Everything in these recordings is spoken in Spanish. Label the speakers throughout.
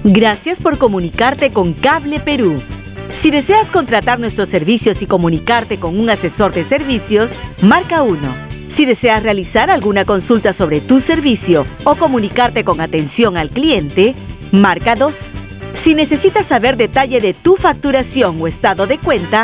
Speaker 1: Gracias por comunicarte con Cable Perú. Si deseas contratar nuestros servicios y comunicarte con un asesor de servicios, marca 1. Si deseas realizar alguna consulta sobre tu servicio o comunicarte con atención al cliente, marca 2. Si necesitas saber detalle de tu facturación o estado de cuenta,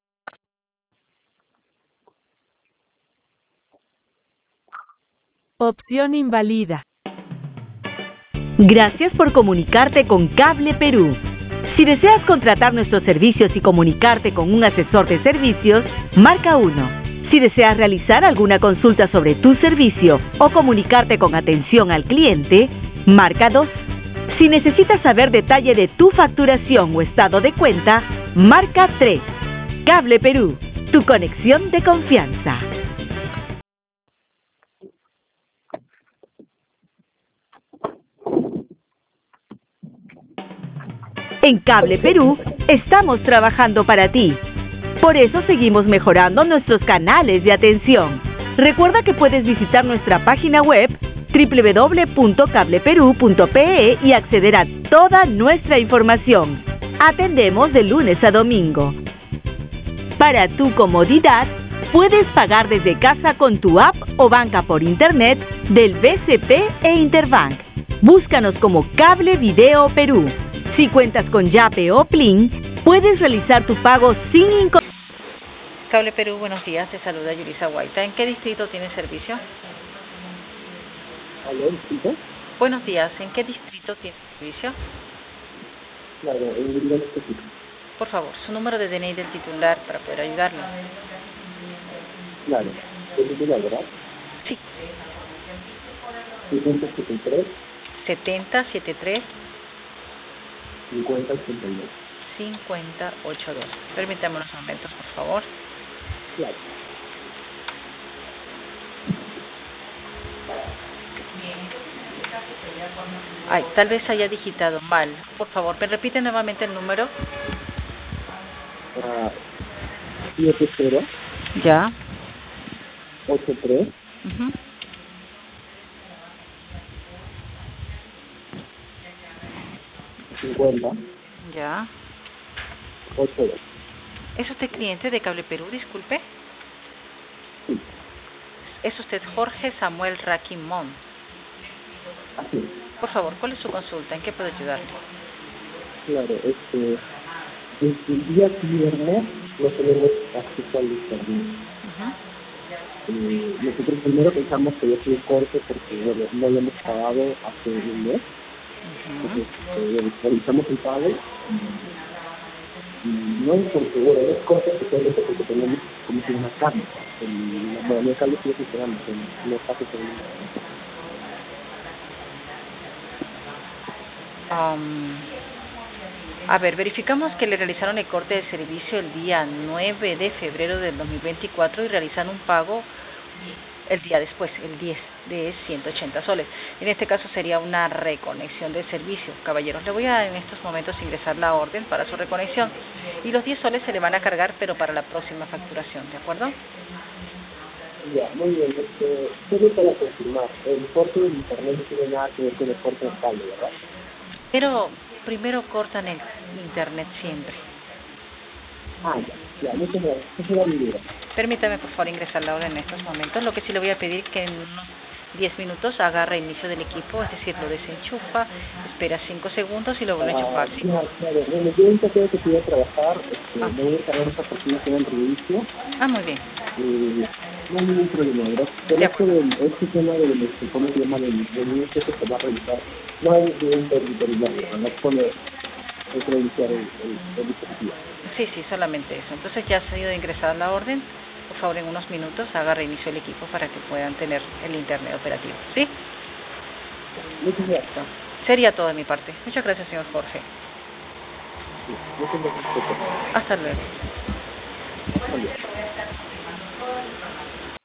Speaker 2: opción invalida.
Speaker 1: Gracias por comunicarte con Cable Perú. Si deseas contratar nuestros servicios y comunicarte con un asesor de servicios, marca 1. Si deseas realizar alguna consulta sobre tu servicio o comunicarte con atención al cliente, marca 2. Si necesitas saber detalle de tu facturación o estado de cuenta, marca 3. Cable Perú, tu conexión de confianza. En Cable Perú estamos trabajando para ti. Por eso seguimos mejorando nuestros canales de atención. Recuerda que puedes visitar nuestra página web www.cableperu.pe y acceder a toda nuestra información. Atendemos de lunes a domingo. Para tu comodidad, puedes pagar desde casa con tu app o banca por internet del BCP e Interbank. Búscanos como Cable Video Perú. Si cuentas con Yape o Plin, puedes realizar tu pago sin inconveniente.
Speaker 3: Cable Perú, buenos días. Te saluda Yulisa Guaita. ¿En qué distrito tiene servicio?
Speaker 4: ¿Aló, distrito?
Speaker 3: Buenos días. ¿En qué distrito tiene servicio?
Speaker 4: Claro, en el distrito.
Speaker 3: Por favor, su número de DNI del titular para poder ayudarlo.
Speaker 4: Claro, el titular, ¿verdad?
Speaker 3: Sí.
Speaker 4: 7073
Speaker 3: 7073
Speaker 4: 5082.
Speaker 3: 5082. Permítame unos momentos, por favor.
Speaker 4: Claro.
Speaker 3: Ay, tal vez haya digitado mal. Por favor, ¿me repite nuevamente el número?
Speaker 4: 70
Speaker 3: Ya.
Speaker 4: 83
Speaker 3: Uh-huh.
Speaker 4: 50
Speaker 3: Ya.
Speaker 4: 82.
Speaker 3: ¿Es usted cliente de Cable Perú, disculpe?
Speaker 4: Sí,
Speaker 3: ¿Es usted Jorge Samuel Raquimón?
Speaker 4: así es.
Speaker 3: Por favor, ¿cuál es su consulta? ¿En qué puedo ayudarle?
Speaker 4: Claro, desde el día viernes no tenemos acceso al internet.
Speaker 3: Uh-huh.
Speaker 4: Nosotros primero pensamos que había sido corte porque bueno, no habíamos pagado hace un mes. Entonces, realizamos el pago y no es porque, bueno, es corte especialmente porque tenemos como si una carne. La modalidad de cable sigue funcionando, no está funcionando.
Speaker 3: A ver, verificamos que le realizaron el corte de servicio el día 9 de febrero del 2024 y realizaron un pago el día después, el 10 de 180 soles. En este caso sería una reconexión de servicio. Caballeros, le voy a en estos momentos ingresar la orden para su reconexión y los 10 soles se le van a cargar, pero para la próxima facturación, ¿de acuerdo?
Speaker 4: Ya, muy bien. Solo para confirmar, el corte del internet no tiene nada que ver con el corte del cable, ¿verdad?
Speaker 3: Pero primero cortan el internet siempre.
Speaker 4: Ya, muchas gracias. Esa era mi duda.
Speaker 3: Permítame, por favor, ingresar la orden en estos momentos. Lo que sí le voy a pedir que en unos 10 minutos haga reinicio del equipo, es decir, lo desenchufa, espera 5 segundos y lo vuelve a enchufar. ¿Sí?
Speaker 4: Claro. Bueno, yo ahorita tengo que ir a trabajar, me voy a cargar esta persona que va en reinicio.
Speaker 3: Muy bien.
Speaker 4: No hay ningún problema, ¿verdad? Pero este tema del, ¿cómo se llama? Del inicio que se va a realizar, no hay ningún territorio, ¿verdad? Solo es reiniciar el dispositivo.
Speaker 3: Sí, solamente eso. Entonces ya ha sido ingresada la orden. Por favor, en unos minutos haga reinicio del equipo para que puedan tener el internet operativo. ¿Sí?
Speaker 4: Muchas gracias.
Speaker 3: Sería todo de mi parte. Muchas gracias, señor Jorge.
Speaker 4: Sí, muchas gracias.
Speaker 3: Hasta luego.
Speaker 4: Hasta luego.